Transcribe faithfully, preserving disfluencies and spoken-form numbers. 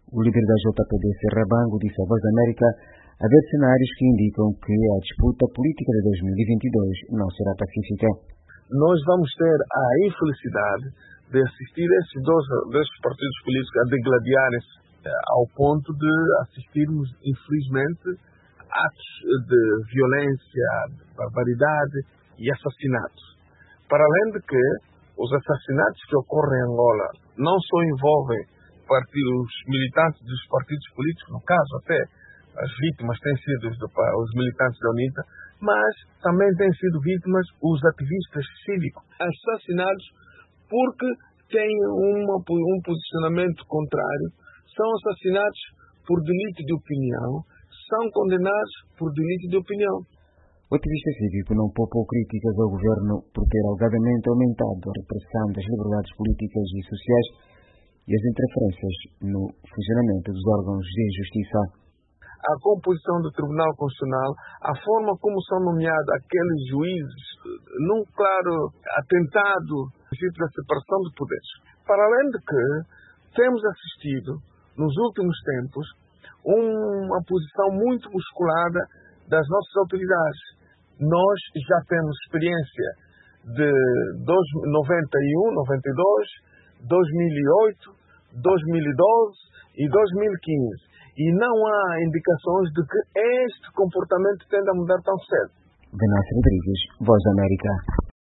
O líder da J P D, Serrabango, disse à Voz da América haver cenários que indicam que a disputa política de dois mil e vinte e dois não será pacífica. Nós vamos ter a infelicidade de assistir esses dois, dois partidos políticos a degladiarem-se ao ponto de assistirmos, infelizmente, atos de violência, de barbaridade e assassinatos. Para além de que os assassinatos que ocorrem em Angola não só envolvem partidos, os militantes dos partidos políticos, no caso até as vítimas têm sido os, os militantes da UNITA, mas também têm sido vítimas os ativistas cívicos, assassinados porque têm uma, um posicionamento contrário, são assassinados por delito de opinião, são condenados por delito de opinião. O ativista cívico não poupou críticas ao governo por ter alegadamente aumentado a repressão das liberdades políticas e sociais e as interferências no funcionamento dos órgãos de justiça. A composição do Tribunal Constitucional, a forma como são nomeados aqueles juízes, num claro atentado à separação de poderes. Para além de que temos assistido, nos últimos tempos, uma posição muito musculada das nossas autoridades. Nós já temos experiência de noventa e um, noventa e dois, dois mil e oito, dois mil e doze e dois mil e quinze. E não há indicações de que este comportamento tenda a mudar tão cedo. Venâncio Rodrigues, Voz da América.